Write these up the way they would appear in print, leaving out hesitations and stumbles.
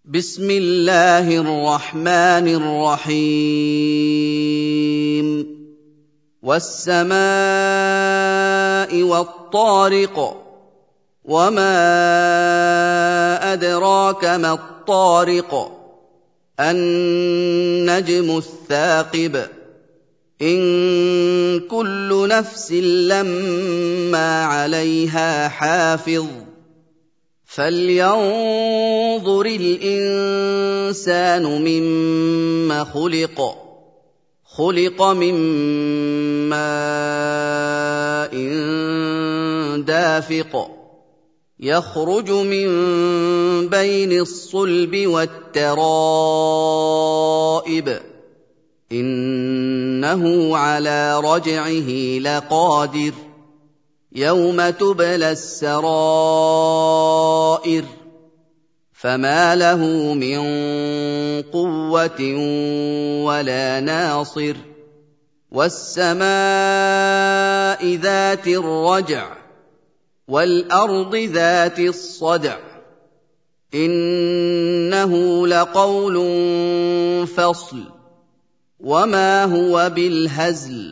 بسم الله الرحمن الرحيم والسماء والطارق وما أدراك ما الطارق النجم الثاقب إن كل نفس لما عليها حافظ فلينظر الإنسان مما خلق من ماء دافق يخرج من بين الصلب والترائب إنه على رجعه لقادر يوم تبلى السرائر فما له من قوة ولا ناصر والسماء ذات الرجع والأرض ذات الصدع إنه لقول فصل وما هو بالهزل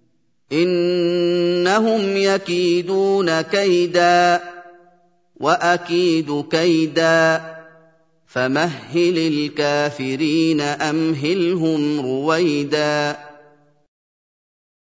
إنهم يكيدون كيدا وأكيد كيدا فمهل الكافرين أمهلهم رويدا